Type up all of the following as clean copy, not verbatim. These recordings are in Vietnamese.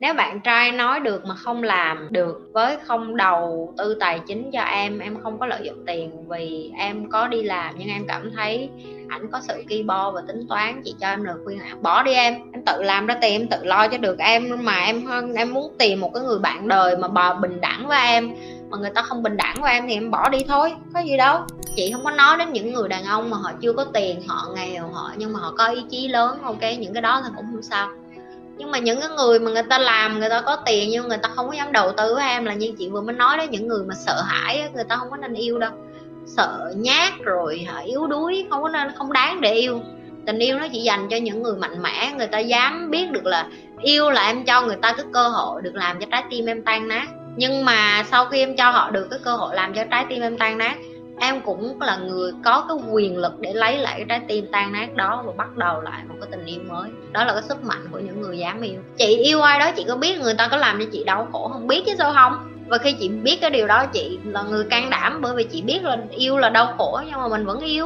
Nếu bạn trai nói được mà không làm được, với không đầu tư tài chính cho em không có lợi dụng tiền vì em có đi làm, nhưng em cảm thấy ảnh có sự ki bo và tính toán, chị cho em lời khuyên là bỏ đi em tự làm ra tiền, em tự lo cho được em. Mà em muốn tìm một cái người bạn đời mà bình đẳng với em, mà người ta không bình đẳng với em thì em bỏ đi thôi, có gì đâu. Chị không có nói đến những người đàn ông mà họ chưa có tiền, họ nghèo, nhưng mà họ có ý chí lớn, ok, những cái đó thì cũng không sao. Nhưng mà những cái người mà người ta làm, người ta có tiền nhưng người ta không có dám đầu tư với em, là như chị vừa mới nói đó, những người mà sợ hãi, người ta không có nên yêu đâu. Sợ nhát rồi yếu đuối, không có nên, không đáng để yêu. Tình yêu nó chỉ dành cho những người mạnh mẽ, người ta dám biết được là yêu là em cho người ta cái cơ hội được làm cho trái tim em tan nát. Nhưng mà sau khi em cho họ được cái cơ hội làm cho trái tim em tan nát, em cũng là người có cái quyền lực để lấy lại cái trái tim tan nát đó và bắt đầu lại một cái tình yêu mới. Đó là cái sức mạnh của những người dám yêu. Chị yêu ai đó chị có biết người ta có làm cho chị đau khổ không? Biết chứ sao không. Và khi chị biết cái điều đó, chị là người can đảm, bởi vì chị biết là yêu là đau khổ nhưng mà mình vẫn yêu.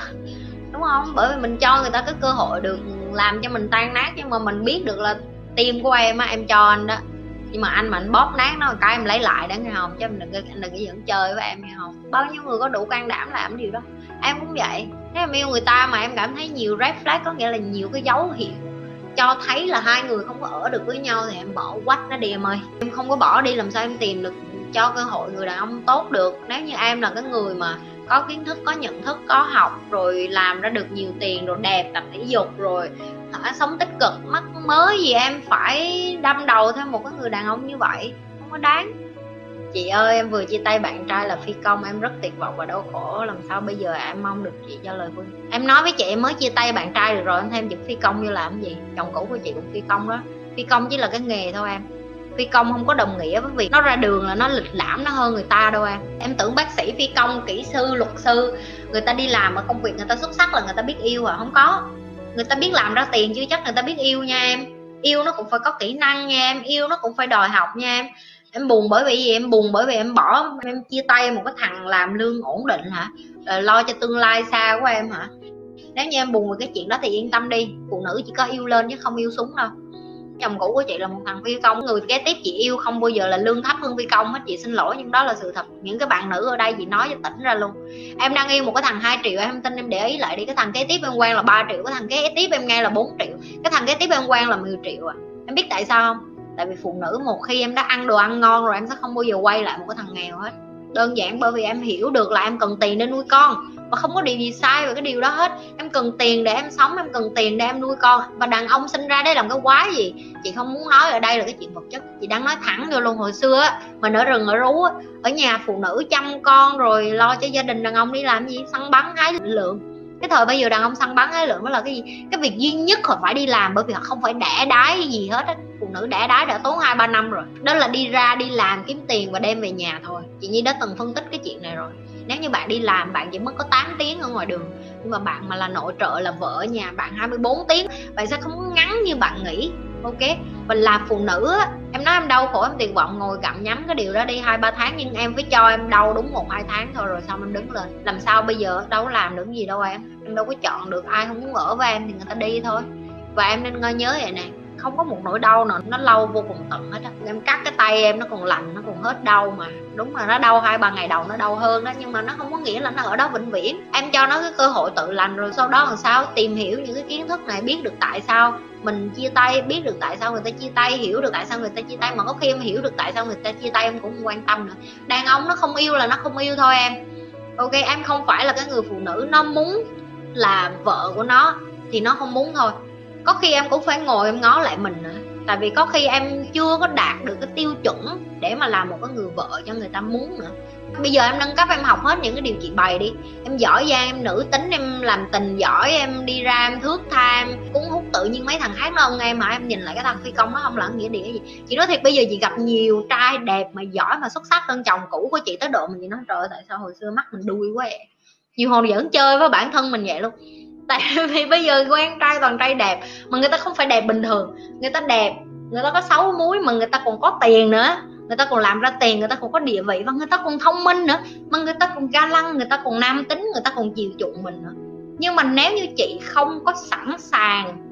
Đúng không? Bởi vì mình cho người ta cái cơ hội được làm cho mình tan nát, nhưng mà mình biết được là tim của em á, em cho anh đó, nhưng mà anh mà anh bóp nát nó cái em lấy lại đó, nghe không? Chứ em đừng có dẫn chơi với em, nghe không? Bao nhiêu người có đủ can đảm làm điều đó. Em cũng vậy. Nếu em yêu người ta mà em cảm thấy nhiều red flag, có nghĩa là nhiều cái dấu hiệu cho thấy là hai người không có ở được với nhau, thì em bỏ quách nó đi em ơi. Em không có bỏ đi làm sao em tìm được cho cơ hội người đàn ông tốt được. Nếu như em là cái người mà có kiến thức, có nhận thức, có học, rồi làm ra được nhiều tiền, rồi đẹp, tập thể dục, rồi sống tích cực, mắc mới gì em phải đâm đầu theo một cái người đàn ông như vậy, không có đáng. Chị ơi, em vừa chia tay bạn trai là phi công, em rất tuyệt vọng và đau khổ, làm sao bây giờ? Em mong được chị cho lời khuyên. Em nói với chị em mới chia tay bạn trai được rồi, em thêm chữ phi công vô làm gì? Chồng cũ của chị cũng phi công đó. Phi công chỉ là cái nghề thôi em. Phi công không có đồng nghĩa với việc nó ra đường là nó lịch lãm, nó hơn người ta đâu em. Em tưởng bác sĩ, phi công, kỹ sư, luật sư, người ta đi làm ở công việc người ta xuất sắc là người ta biết yêu à? Không có. Người ta biết làm ra tiền chứ chắc người ta biết yêu nha em. Yêu nó cũng phải có kỹ năng nha em. Yêu nó cũng phải đòi học nha em. Em buồn bởi vì gì? Em buồn bởi vì em bỏ, em chia tay một cái thằng làm lương ổn định hả? Lo cho tương lai xa của em hả? Nếu như em buồn về cái chuyện đó thì yên tâm đi, phụ nữ chỉ có yêu lên chứ không yêu súng đâu. Chồng cũ của chị là một thằng phi công, người kế tiếp chị yêu không bao giờ là lương thấp hơn phi công hết. Chị xin lỗi nhưng đó là sự thật. Những cái bạn nữ ở đây chị nói cho tỉnh ra luôn. Em đang yêu một cái thằng 2 triệu, em tin, em để ý lại đi. Cái thằng kế tiếp em quen là 3 triệu, cái thằng kế tiếp em nghe là 4 triệu, cái thằng kế tiếp em quen là 10 triệu à. Em biết tại sao không? Tại vì phụ nữ một khi em đã ăn đồ ăn ngon rồi, em sẽ không bao giờ quay lại một cái thằng nghèo hết. Đơn giản bởi vì em hiểu được là em cần tiền để nuôi con, và không có điều gì sai về cái điều đó hết. Em cần tiền để em sống, em cần tiền để em nuôi con. Và đàn ông sinh ra để làm cái quái gì? Chị không muốn nói ở đây là cái chuyện vật chất, chị đang nói thẳng vô luôn. Hồi xưa á, mình ở rừng ở rú á, ở nhà phụ nữ chăm con rồi lo cho gia đình, đàn ông đi làm gì? Săn bắn hái lượm. Cái thời bây giờ đàn ông săn bắn hái lượm đó là cái gì? Cái việc duy nhất họ phải đi làm, bởi vì họ không phải đẻ đái gì hết á. Phụ nữ đẻ đái đã tốn 2-3 năm rồi. Đó là đi ra đi làm kiếm tiền và đem về nhà thôi. Chị Nhi đã từng phân tích cái chuyện này rồi. Nếu như bạn đi làm, bạn chỉ mất có 8 tiếng ở ngoài đường, nhưng mà bạn mà là nội trợ, là vợ ở nhà, bạn 24 tiếng. Bạn sẽ không ngắn như bạn nghĩ. Ok. Và là phụ nữ á, em nói em đau khổ, em tuyệt vọng, ngồi gặm nhắm cái điều đó đi 2-3 tháng, nhưng em phải cho em đau đúng 1-2 tháng thôi, rồi xong em đứng lên. Làm sao bây giờ? Đâu có làm được gì đâu em đâu có chọn được. Ai không muốn ở với em thì người ta đi thôi. Và em nên nhớ vậy nè, không có một nỗi đau nào nó lâu vô cùng tận hết á. Em cắt cái tay em nó còn lành, nó còn hết đau mà. Đúng là nó đau 2-3 ngày đầu, nó đau hơn đó, nhưng mà nó không có nghĩa là nó ở đó vĩnh viễn. Em cho nó cái cơ hội tự lành, rồi sau đó làm sao tìm hiểu những cái kiến thức này, biết được tại sao mình chia tay, biết được tại sao người ta chia tay, hiểu được tại sao người ta chia tay. Mà có khi em hiểu được tại sao người ta chia tay em cũng không quan tâm nữa. Đàn ông nó không yêu là nó không yêu thôi em. Ok, em không phải là cái người phụ nữ nó muốn là vợ của nó thì nó không muốn thôi. Có khi em cũng phải ngồi em ngó lại mình nữa. Tại vì có khi em chưa có đạt được cái tiêu chuẩn để mà làm một cái người vợ cho người ta muốn nữa. Bây giờ em nâng cấp, em học hết những cái điều chị bày đi. Em giỏi giang, em nữ tính, em làm tình giỏi, em đi ra em thước tha, em cúng hút tự nhiên mấy thằng khác nó không em. Mà em nhìn lại cái thằng phi công nó không là nghĩa địa gì. Chị nói thiệt, bây giờ chị gặp nhiều trai đẹp mà giỏi mà xuất sắc hơn chồng cũ của chị tới độ mà chị nói trời ơi, tại sao hồi xưa mắt mình đuôi quá vậy. Nhiều hồi vẫn chơi với bản thân mình vậy luôn. Tại vì bây giờ quen trai toàn trai đẹp, mà người ta không phải đẹp bình thường. Người ta đẹp, người ta có 6 múi, mà người ta còn có tiền nữa. Người ta còn làm ra tiền, người ta còn có địa vị, và người ta còn thông minh nữa. Mà người ta còn ga lăng, người ta còn nam tính, người ta còn chiều chuộng mình nữa. Nhưng mà nếu như chị không có sẵn sàng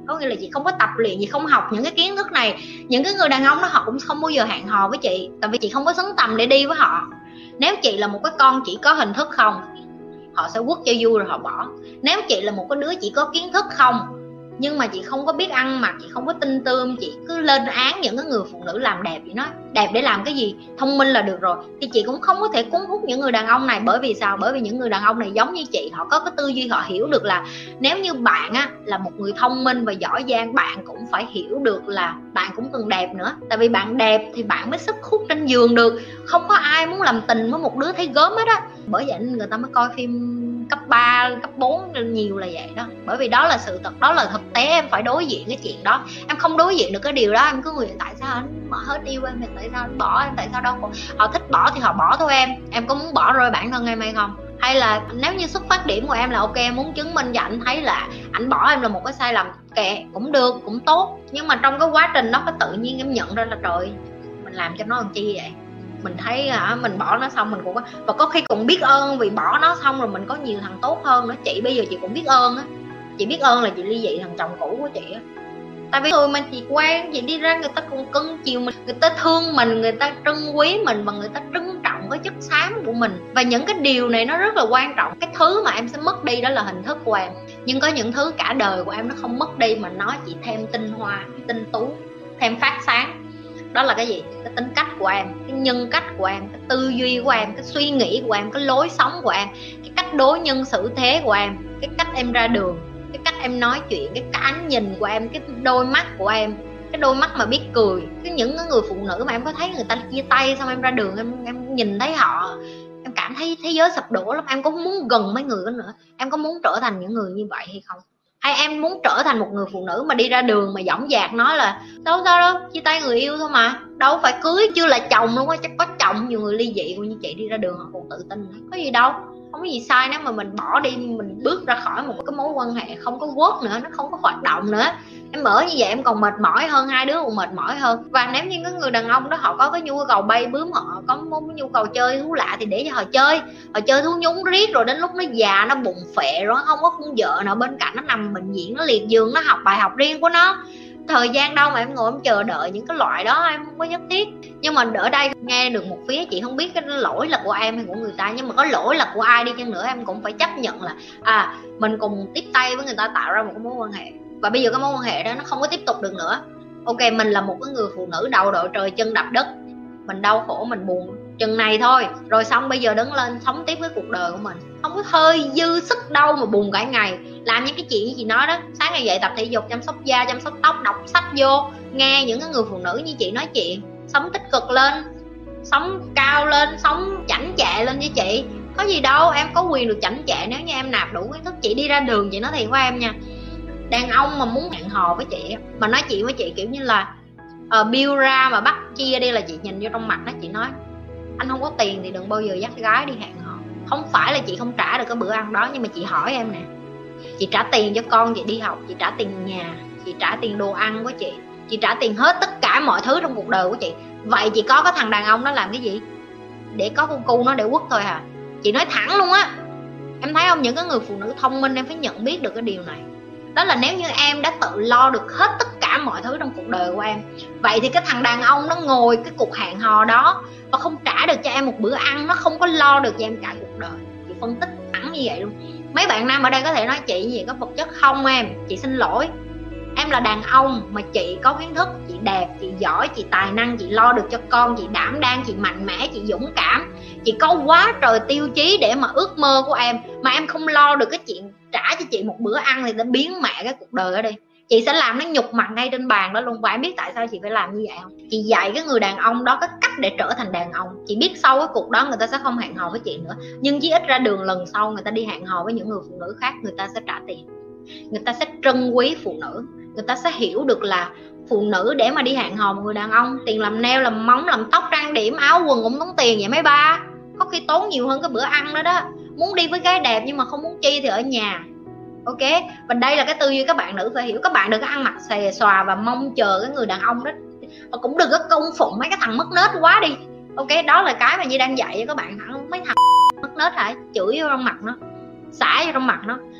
Có nghĩa là chị không có tập luyện, chị không học những cái kiến thức này. Những cái người đàn ông đó họ cũng không bao giờ hẹn hò với chị, tại vì chị không có xứng tầm để đi với họ. Nếu chị là một cái con chỉ có hình thức không, họ sẽ quất cho vui rồi họ bỏ. Nếu chị là một cái đứa chỉ có kiến thức không, nhưng mà chị không có biết ăn mặc, chị không có tinh tươm, chị cứ lên án những cái người phụ nữ làm đẹp. Chị nói đẹp để làm cái gì, thông minh là được rồi, thì chị cũng không có thể cuốn hút những người đàn ông này. Bởi vì sao? Bởi vì những người đàn ông này giống như chị, họ có cái tư duy, họ hiểu được là nếu như bạn á, là một người thông minh và giỏi giang, bạn cũng phải hiểu được là bạn cũng cần đẹp nữa. Tại vì bạn đẹp thì bạn mới sức hút trên giường được. Không có ai muốn làm tình với một đứa thấy gớm hết á. Bởi vậy nên người ta mới coi phim cấp 3, cấp 4 nhiều là vậy đó. Bởi vì đó là sự thật, đó là thực tế, em phải đối diện cái chuyện đó. Em không đối diện được cái điều đó, em cứ nghĩ tại sao anh bỏ hết yêu em, tại sao anh bỏ em, tại sao đâu. Họ thích bỏ thì họ bỏ thôi em có muốn bỏ rơi bản thân em hay không? Hay là nếu như xuất phát điểm của em là ok, em muốn chứng minh cho anh thấy là anh bỏ em là một cái sai lầm, kệ, cũng được, cũng tốt. Nhưng mà trong cái quá trình đó có tự nhiên em nhận ra là trời, mình làm cho nó làm chi vậy. Mình thấy mình bỏ nó xong mình cũng có, và có khi cũng biết ơn vì bỏ nó xong rồi mình có nhiều thằng tốt hơn nữa. Chị bây giờ chị cũng biết ơn á, chị biết ơn là chị ly dị thằng chồng cũ của chị á. Tại vì người mà chị quen, chị đi ra người ta cũng cưng chiều mình, người ta thương mình, người ta trân quý mình, và người ta trân trọng cái chất xám của mình. Và những cái điều này nó rất là quan trọng. Cái thứ mà em sẽ mất đi đó là hình thức của em, nhưng có những thứ cả đời của em nó không mất đi mà nó chỉ thêm tinh hoa, tinh tú, thêm phát sáng. Đó là cái gì? Cái tính cách của em, cái nhân cách của em, cái tư duy của em, cái suy nghĩ của em, cái lối sống của em, cái cách đối nhân xử thế của em, cái cách em ra đường, cái cách em nói chuyện, cái ánh nhìn của em, cái đôi mắt của em, cái đôi mắt mà biết cười. Những người phụ nữ mà em có thấy người ta chia tay xong em ra đường, em nhìn thấy họ, em cảm thấy thế giới sụp đổ lắm. Em có muốn gần mấy người đó nữa? Em có muốn trở thành những người như vậy hay không? Hay em muốn trở thành một người phụ nữ mà đi ra đường mà dõng dạc nói là đâu sao đâu, chia tay người yêu thôi mà, đâu phải cưới, chưa là chồng luôn á, chắc có chồng. Nhiều người ly dị như chị đi ra đường họ còn tự tin, có gì đâu, không có gì sai nếu mà mình bỏ đi, mình bước ra khỏi một cái mối quan hệ không có work nữa, nó không có hoạt động nữa. Em ở như vậy em còn mệt mỏi hơn, hai đứa còn mệt mỏi hơn. Và nếu như cái người đàn ông đó họ có cái nhu cầu bay bướm, họ có một cái nhu cầu chơi thú lạ thì để cho họ chơi thú nhúng riết, rồi đến lúc nó già, nó bụng phệ rồi, không có con vợ nào bên cạnh, nó nằm bệnh viện, nó liệt giường, nó học bài học riêng của nó. Thời gian đâu mà em ngồi em chờ đợi những cái loại đó, em không có nhất thiết. Nhưng mà ở đây nghe được một phía, chị không biết cái lỗi là của em hay của người ta, nhưng mà có lỗi là của ai đi chăng nữa em cũng phải chấp nhận là mình cùng tiếp tay với người ta tạo ra một cái mối quan hệ, và bây giờ cái mối quan hệ đó nó không có tiếp tục được nữa. Ok, mình là một cái người phụ nữ đầu đội trời chân đạp đất, mình đau khổ, mình buồn chừng này thôi, rồi xong bây giờ đứng lên sống tiếp với cuộc đời của mình, không có hơi dư sức đâu mà buồn cả ngày. Làm những cái chuyện như chị nói đó, sáng ngày dậy tập thể dục, chăm sóc da, chăm sóc tóc, đọc sách vô, nghe những cái người phụ nữ như chị nói chuyện, sống tích cực lên, sống cao lên, sống chảnh chệ lên với chị. Có gì đâu, em có quyền được chảnh chệ nếu như em nạp đủ kiến thức. Chị đi ra đường, chị nói thiệt với em nha, đàn ông mà muốn hẹn hò với chị mà nói chuyện với chị kiểu như là bill ra mà bắt chia đi, là chị nhìn vô trong mặt đó, chị nói anh không có tiền thì đừng bao giờ dắt gái đi hẹn hò. Không phải là chị không trả được cái bữa ăn đó, nhưng mà chị hỏi em nè, chị trả tiền cho con chị đi học, chị trả tiền nhà, chị trả tiền đồ ăn của chị trả tiền hết tất cả mọi thứ trong cuộc đời của chị. Vậy chị có cái thằng đàn ông đó làm cái gì? Để có con cu nó để quất thôi hả? Chị nói thẳng luôn á. Em thấy không, những cái người phụ nữ thông minh em phải nhận biết được cái điều này. Đó là nếu như em đã tự lo được hết tất cả mọi thứ trong cuộc đời của em, vậy thì cái thằng đàn ông nó ngồi cái cuộc hẹn hò đó và không trả được cho em một bữa ăn, nó không có lo được cho em cả cuộc đời. Chị phân tích thẳng như vậy luôn. Mấy bạn nam ở đây có thể nói chị gì có vật chất không em? Chị xin lỗi, em là đàn ông mà chị có kiến thức, chị đẹp, chị giỏi, chị tài năng, chị lo được cho con, chị đảm đang, chị mạnh mẽ, chị dũng cảm, chị có quá trời tiêu chí để mà ước mơ của em, mà em không lo được cái chuyện trả cho chị một bữa ăn thì đã biến mẹ cái cuộc đời ở đây. Chị sẽ làm nó nhục mặt ngay trên bàn đó luôn. Và em biết tại sao chị phải làm như vậy không? Chị dạy cái người đàn ông đó cái cách để trở thành đàn ông. Chị biết sau cái cuộc đó người ta sẽ không hẹn hò với chị nữa, nhưng chí ít ra đường lần sau người ta đi hẹn hò với những người phụ nữ khác, người ta sẽ trả tiền, người ta sẽ trân quý phụ nữ, người ta sẽ hiểu được là phụ nữ để mà đi hẹn hò một người đàn ông, tiền làm nail, làm móng, làm tóc, trang điểm, áo quần cũng tốn tiền vậy mấy ba, có khi tốn nhiều hơn cái bữa ăn đó đó. Muốn đi với gái đẹp nhưng mà không muốn chi thì ở nhà. Ok, và đây là cái tư duy các bạn nữ phải hiểu. Các bạn đừng có ăn mặc xề xòa và mong chờ cái người đàn ông đó, và cũng đừng có cung phụng mấy cái thằng mất nết quá đi. Ok, đó là cái mà Nhi đang dạy cho các bạn. Mấy thằng mất nết hả, chửi vô trong mặt nó, xả vô trong mặt nó. Cái cách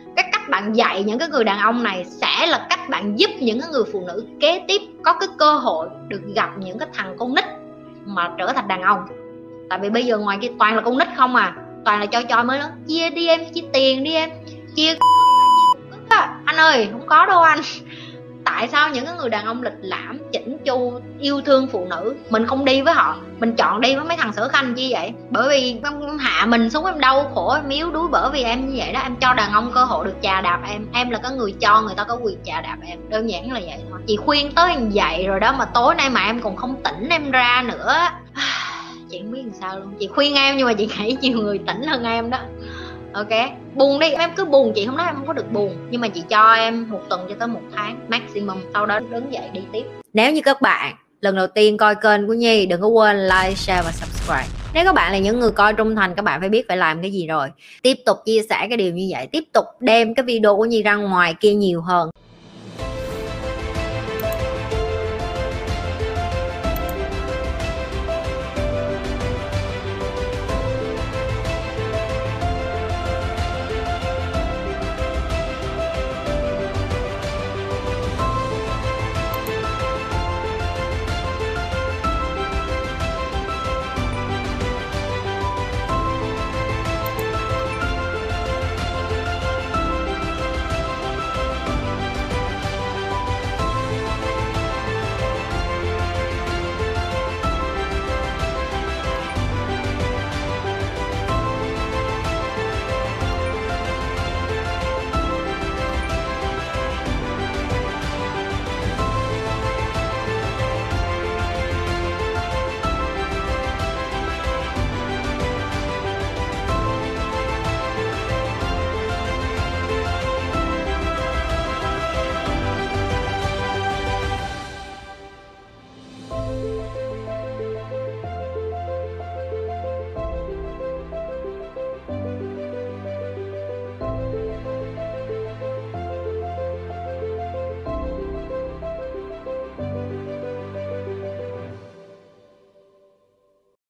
cách bạn dạy những cái người đàn ông này sẽ là cách bạn giúp những cái người phụ nữ kế tiếp có cái cơ hội được gặp những cái thằng con nít mà trở thành đàn ông. Tại vì bây giờ ngoài kia toàn là con nít không à, toàn là cho mới lớn. Chia đi em, chia tiền đi em, chia anh ơi, không có đâu anh. Tại sao những cái người đàn ông lịch lãm, chỉnh chu, yêu thương phụ nữ mình không đi với họ, mình chọn đi với mấy thằng Sở Khanh chi vậy? Bởi vì em hạ mình xuống, em đau khổ, em yếu đuối bởi vì em như vậy đó. Em cho đàn ông cơ hội được chà đạp em là cái người cho người ta có quyền chà đạp em, đơn giản là vậy thôi. Chị khuyên tới như vậy rồi đó mà tối nay mà em còn không tỉnh em ra nữa, chị không biết làm sao luôn. Chị khuyên em nhưng mà chị nghĩ nhiều người tỉnh hơn em đó. Ok, buồn đi, em cứ buồn, chị không nói em không có được buồn, nhưng mà chị cho em 1 tuần cho tới 1 tháng maximum, sau đó đứng dậy đi tiếp. Nếu như các bạn lần đầu tiên coi kênh của Nhi, đừng có quên like, share và subscribe. Nếu các bạn là những người coi trung thành, các bạn phải biết phải làm cái gì rồi. Tiếp tục chia sẻ cái điều như vậy, tiếp tục đem cái video của Nhi ra ngoài kia nhiều hơn.